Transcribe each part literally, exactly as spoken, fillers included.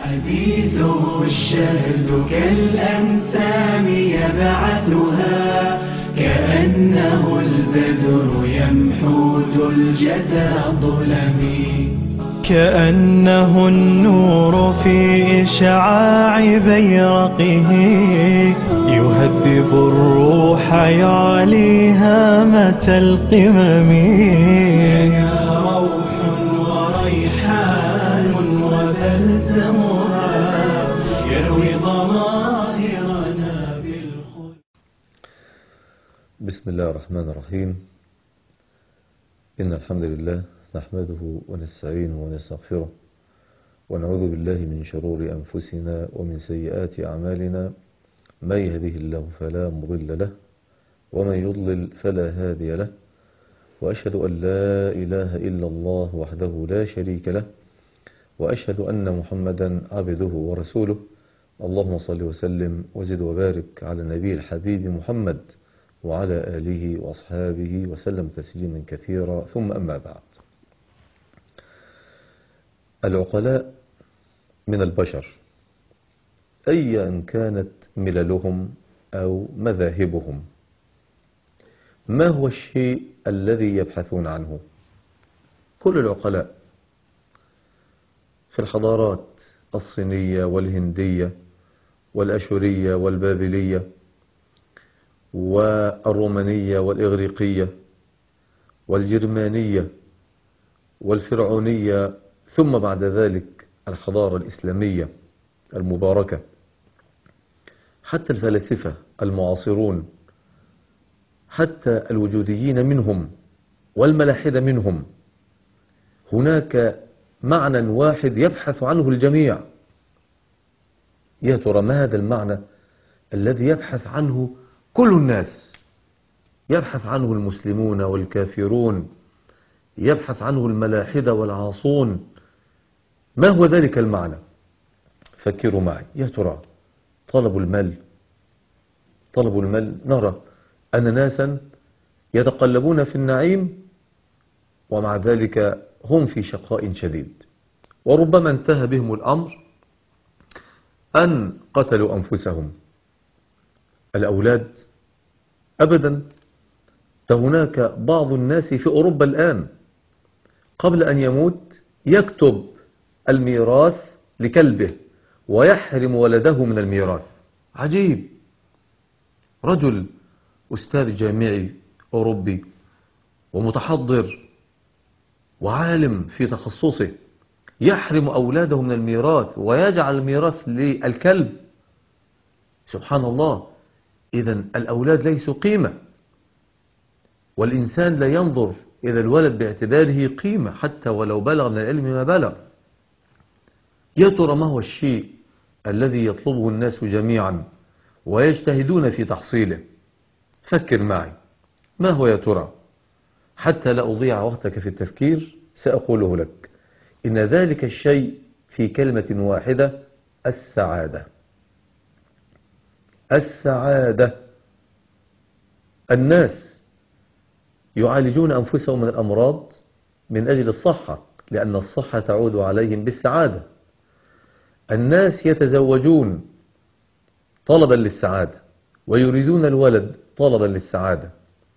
حديثه الشهد كالأنسام يبعثها، كأنه البدر يمحو الجدى ظلمي، كأنه النور في إشعاع بيرقه، يهذب الروح يعلي هامة القمم. يا روح وريحان وبلسمها يروي ضمائرنا بالخلد. بسم الله الرحمن الرحيم. إن الحمد لله نحمده ونستعينه ونستغفره، ونعوذ بالله من شرور أنفسنا ومن سيئات أعمالنا، من يهده الله فلا مضل له ومن يضلل فلا هادي له، وأشهد أن لا إله إلا الله وحده لا شريك له، وأشهد أن محمدا عبده ورسوله. اللهم صل وسلم وزد وبارك على النبي الحبيب محمد وعلى آله وأصحابه وسلم تسليما كثيرا، ثم أما بعد. العقلاء من البشر أيا كانت مللهم أو مذاهبهم، ما هو الشيء الذي يبحثون عنه؟ كل العقلاء في الحضارات الصينية والهندية والأشورية والبابلية والرومانية والإغريقية والجرمانية والفرعونية، ثم بعد ذلك الحضارة الإسلامية المباركة، حتى الفلاسفة المعاصرون، حتى الوجوديين منهم والملاحدة منهم، هناك معنى واحد يبحث عنه الجميع. يا ترى ما هذا المعنى الذي يبحث عنه كل الناس؟ يبحث عنه المسلمون والكافرون، يبحث عنه الملاحدة والعاصون. ما هو ذلك المعنى؟ فكروا معي. يا ترى طلب المال؟ طلب المال. نرى أن ناسا يتقلبون في النعيم ومع ذلك هم في شقاء شديد، وربما انتهى بهم الأمر أن قتلوا أنفسهم. الأولاد أبدا، فهناك بعض الناس في أوروبا الآن قبل أن يموت يكتب الميراث لكلبه ويحرم ولده من الميراث. عجيب. رجل أستاذ جامعي أوروبي ومتحضر وعالم في تخصصه يحرم أولاده من الميراث ويجعل الميراث للكلب. سبحان الله. إذن الأولاد ليسوا قيمة، والإنسان لا ينظر إلى الولد باعتباره قيمة حتى ولو بلغ من العلم ما بلغ. يا ترى ما هو الشيء الذي يطلبه الناس جميعا ويجتهدون في تحصيله؟ فكر معي. ما هو يا ترى؟ حتى لا أضيع وقتك في التفكير سأقوله لك. إن ذلك الشيء في كلمة واحدة: السعادة. السعادة. الناس يعالجون أنفسهم من الأمراض من أجل الصحة، لأن الصحة تعود عليهم بالسعادة. الناس يتزوجون طلبا للسعادة ويريدون الولد طلبا للسعادة.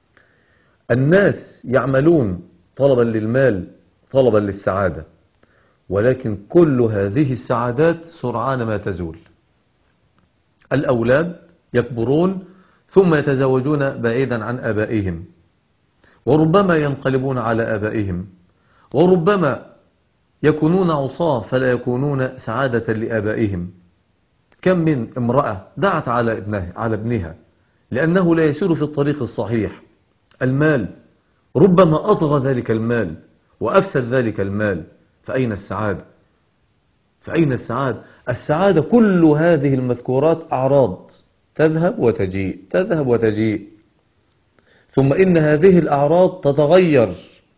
الناس يعملون طلبا للمال طلبا للسعادة، ولكن كل هذه السعادات سرعان ما تزول. الأولاد يكبرون ثم يتزوجون بعيدا عن آبائهم، وربما ينقلبون على آبائهم، وربما يكونون عصاة فلا يكونون سعادة لآبائهم. كم من امرأة دعت على ابنها, على ابنها لأنه لا يسير في الطريق الصحيح. المال ربما أطغى ذلك المال وأفسد ذلك المال. فأين السعادة؟ فأين السعادة؟ السعادة كل هذه المذكورات أعراض تذهب وتجيء، تذهب وتجيء، ثم إن هذه الأعراض تتغير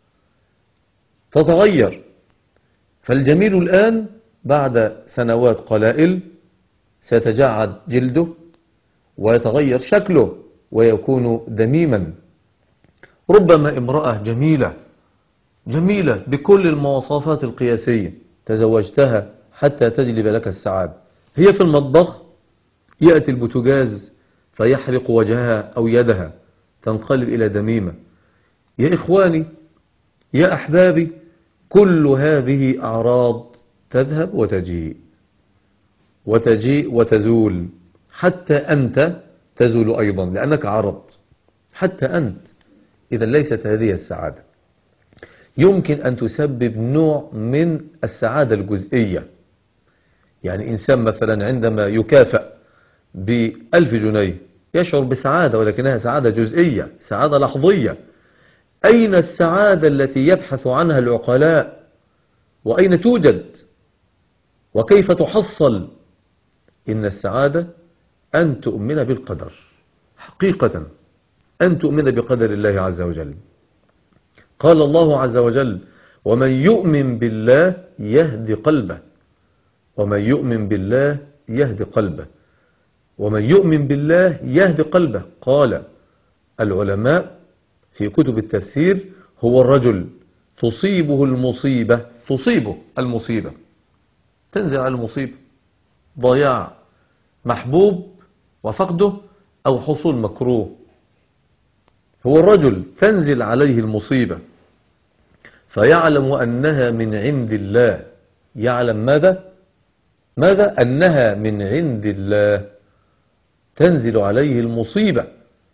تتغير. فالجميل الآن بعد سنوات قلائل سيتجعد جلده ويتغير شكله ويكون دميما. ربما امرأة جميلة جميلة بكل المواصفات القياسية تزوجتها حتى تجلب لك السعادة. هي في المطبخ يأتي البوتاجاز فيحرق وجهها أو يدها تنقلب إلى دميمة. يا إخواني يا أحبابي، كل هذه أعراض تذهب وتجيء وتجيء وتزول، حتى أنت تزول أيضا لأنك عرضت، حتى أنت. إذا ليست هذه السعادة. يمكن أن تسبب نوع من السعادة الجزئية، يعني إنسان مثلا عندما يكافأ بألف جنيه يشعر بسعادة، ولكنها سعادة جزئية، سعادة لحظية. أين السعادة التي يبحث عنها العقلاء؟ وأين توجد؟ وكيف تحصل؟ إن السعادة أن تؤمن بالقدر، حقيقة أن تؤمن بقدر الله عز وجل. قال الله عز وجل: ومن يؤمن بالله يهدي قلبه. ومن يؤمن بالله يهدي قلبه. ومن يؤمن بالله يهدي قلبه. قال العلماء في كتب التفسير: هو الرجل تصيبه المصيبة، تصيبه المصيبة، تنزل على المصيبة، ضياع محبوب وفقده أو حصول مكروه. هو الرجل تنزل عليه المصيبة فيعلم أنها من عند الله. يعلم ماذا؟ ماذا؟ أنها من عند الله. تنزل عليه المصيبة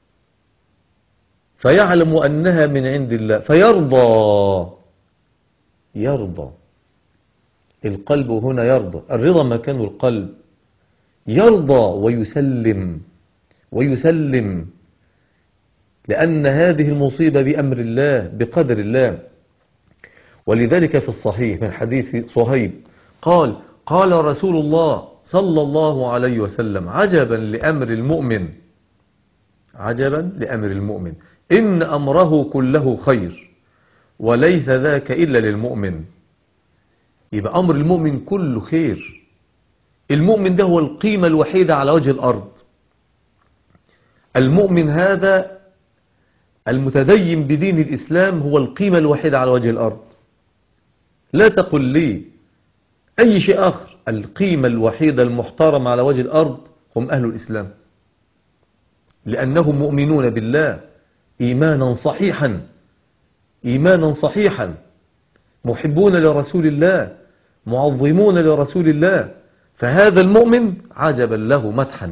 فيعلم أنها من عند الله فيرضى. يرضى. القلب هنا يرضى، الرضا مكان القلب. يرضى ويسلم ويسلم لأن هذه المصيبة بأمر الله، بقدر الله. ولذلك في الصحيح من حديث صهيب قال: قال رسول الله صلى الله عليه وسلم: عجبا لأمر المؤمن، عجبا لأمر المؤمن، إن أمره كله خير وليس ذاك إلا للمؤمن. يبقى أمر المؤمن كله خير. المؤمن ده هو القيمة الوحيدة على وجه الأرض. المؤمن هذا المتدين بدين الإسلام هو القيمة الوحيدة على وجه الأرض. لا تقل لي أي شيء آخر. القيمة الوحيدة المحترمة على وجه الأرض هم أهل الإسلام، لأنهم مؤمنون بالله إيمانا صحيحا، إيمانا صحيحا، محبون لرسول الله، معظمون لرسول الله. فهذا المؤمن عجبا له مدحا.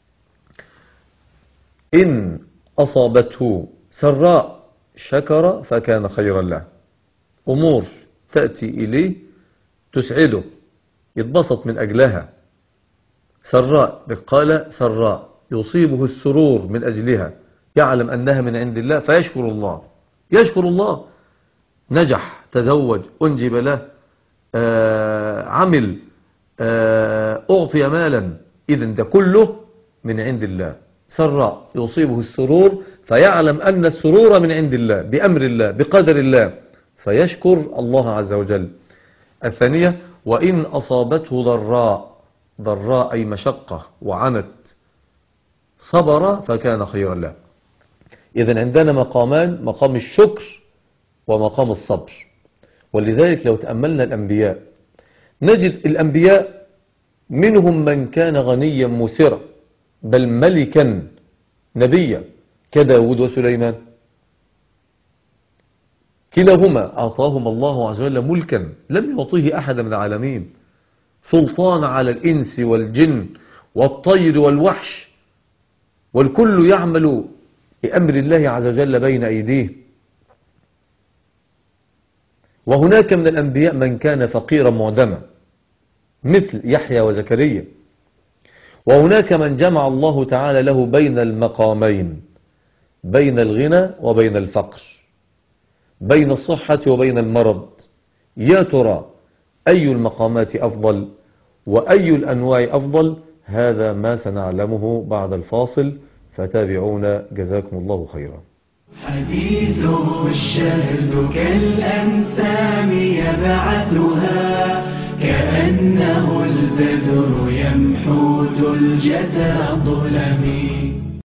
إن أصابته سراء شكر فكان خيرا له. أمور تأتي إليه تسعده، يتبسط من أجلها. سراء، قال سراء يصيبه السرور من أجلها، يعلم أنها من عند الله فيشكر الله. يشكر الله. نجح، تزوج، أنجب له، آه، عمل، آه، أعطي مالا، إذن ده كله من عند الله. سراء يصيبه السرور فيعلم أن السرور من عند الله، بأمر الله، بقدر الله، فيشكر الله عز وجل. الثانية: وإن أصابته ضراء، ضراء أي مشقة وعنت، صبر فكان خيرا له. إذن عندنا مقامان: مقام الشكر ومقام الصبر. ولذلك لو تأملنا الأنبياء نجد الأنبياء منهم من كان غنيا مسرا، بل ملكا نبيا كداود وسليمان، كلاهما أعطاهم الله عز وجل ملكا لم يعطيه أحد من العالمين، سلطان على الإنس والجن والطير والوحش، والكل يعمل بأمر الله عز وجل بين أيديه. وهناك من الأنبياء من كان فقيرا معدما مثل يحيى وزكريا. وهناك من جمع الله تعالى له بين المقامين، بين الغنى وبين الفقر، بين الصحة وبين المرض. يا ترى أي المقامات أفضل وأي الأنواع أفضل؟ هذا ما سنعلمه بعد الفاصل، فتابعونا جزاكم الله خيرا. حديثه الشهد كالأنسام يبعثها، كأنه البدر يمحو الجدى الظلم.